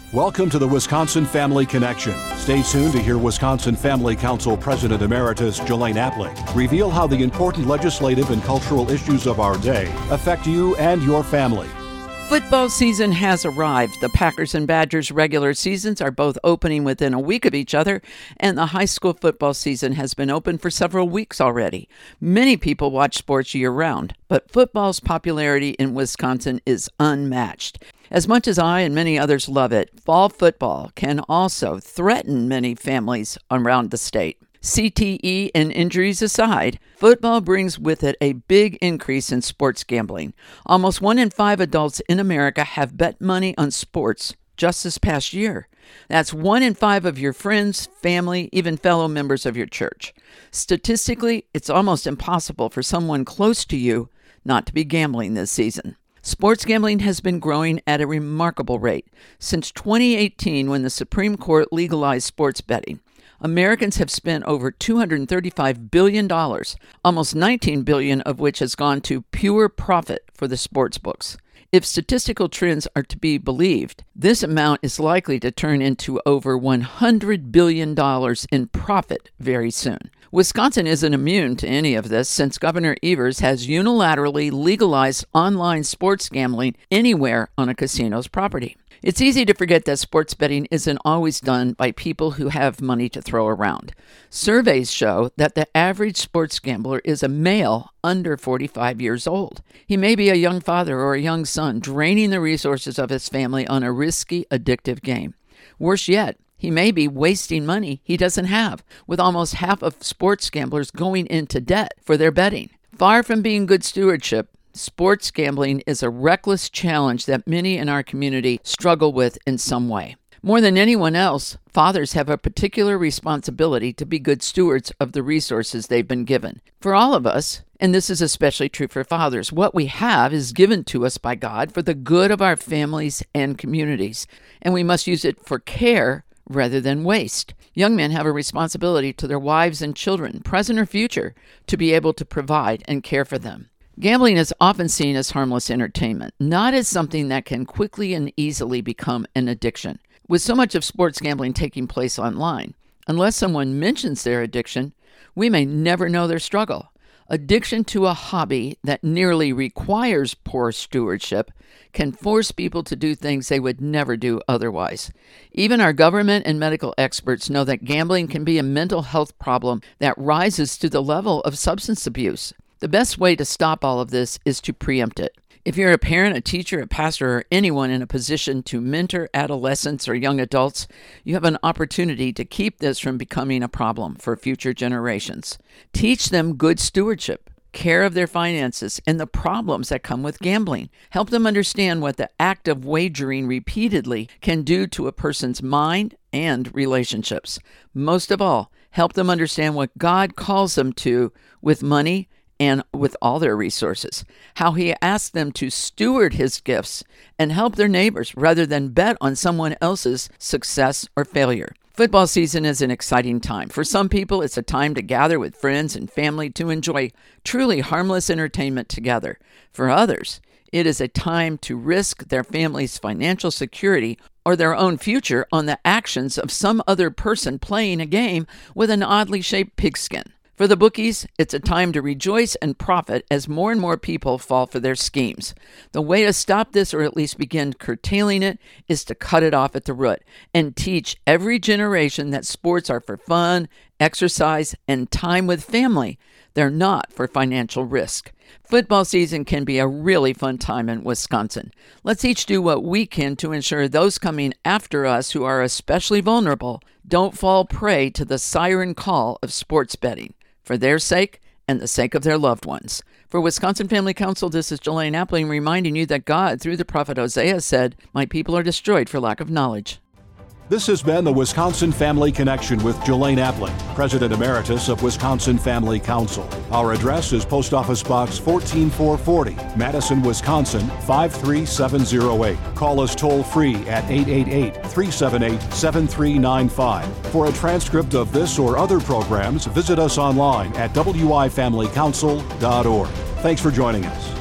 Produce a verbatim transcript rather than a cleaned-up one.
Welcome to the Wisconsin Family Connection. Stay tuned to hear Wisconsin Family Council President Emeritus Jelaine Appling reveal how the important legislative and cultural issues of our day affect you and your family. Football season has arrived. The Packers and Badgers regular seasons are both opening within a week of each other, and the high school football season has been open for several weeks already. Many people watch sports year-round, but football's popularity in Wisconsin is unmatched. As much as I and many others love it, fall football can also threaten many families around the state. C T E and injuries aside, football brings with it a big increase in sports gambling. Almost one in five adults in America have bet money on sports just this past year. That's one in five of your friends, family, even fellow members of your church. Statistically, it's almost impossible for someone close to you not to be gambling this season. Sports gambling has been growing at a remarkable rate. Since twenty eighteen, when the Supreme Court legalized sports betting, Americans have spent over two hundred thirty-five billion dollars, almost nineteen billion dollars of which has gone to pure profit for the sports books. If statistical trends are to be believed, this amount is likely to turn into over one hundred billion dollars in profit very soon. Wisconsin isn't immune to any of this since Governor Evers has unilaterally legalized online sports gambling anywhere on a casino's property. It's easy to forget that sports betting isn't always done by people who have money to throw around. Surveys show that the average sports gambler is a male under forty-five years old. He may be a young father or a young son draining the resources of his family on a risky, addictive game. Worse yet, he may be wasting money he doesn't have, with almost half of sports gamblers going into debt for their betting. Far from being good stewardship, sports gambling is a reckless challenge that many in our community struggle with in some way. More than anyone else, fathers have a particular responsibility to be good stewards of the resources they've been given. For all of us, and this is especially true for fathers, what we have is given to us by God for the good of our families and communities, and we must use it for care rather than waste. Young men have a responsibility to their wives and children, present or future, to be able to provide and care for them. Gambling is often seen as harmless entertainment, not as something that can quickly and easily become an addiction. With so much of sports gambling taking place online, unless someone mentions their addiction, we may never know their struggle. Addiction to a hobby that nearly requires poor stewardship can force people to do things they would never do otherwise. Even our government and medical experts know that gambling can be a mental health problem that rises to the level of substance abuse. The best way to stop all of this is to preempt it. If you're a parent, a teacher, a pastor, or anyone in a position to mentor adolescents or young adults, you have an opportunity to keep this from becoming a problem for future generations. Teach them good stewardship, care of their finances, and the problems that come with gambling. Help them understand what the act of wagering repeatedly can do to a person's mind and relationships. Most of all, help them understand what God calls them to with money and with all their resources, how he asks them to steward his gifts and help their neighbors rather than bet on someone else's success or failure. Football season is an exciting time. For some people, it's a time to gather with friends and family to enjoy truly harmless entertainment together. For others, it is a time to risk their family's financial security or their own future on the actions of some other person playing a game with an oddly shaped pigskin. For the bookies, it's a time to rejoice and profit as more and more people fall for their schemes. The way to stop this, or at least begin curtailing it, is to cut it off at the root and teach every generation that sports are for fun, exercise, and time with family. They're not for financial risk. Football season can be a really fun time in Wisconsin. Let's each do what we can to ensure those coming after us who are especially vulnerable don't fall prey to the siren call of sports betting, for their sake and the sake of their loved ones. For Wisconsin Family Council, this is Jelaine Appling reminding you that God, through the prophet Hosea, said, "My people are destroyed for lack of knowledge." This has been the Wisconsin Family Connection with Jelaine Appling, President Emeritus of Wisconsin Family Council. Our address is Post Office Box one four four four zero, Madison, Wisconsin five three seven zero eight. Call us toll-free at eight eight eight, three seven eight, seven three nine five. For a transcript of this or other programs, visit us online at w i family council dot org. Thanks for joining us.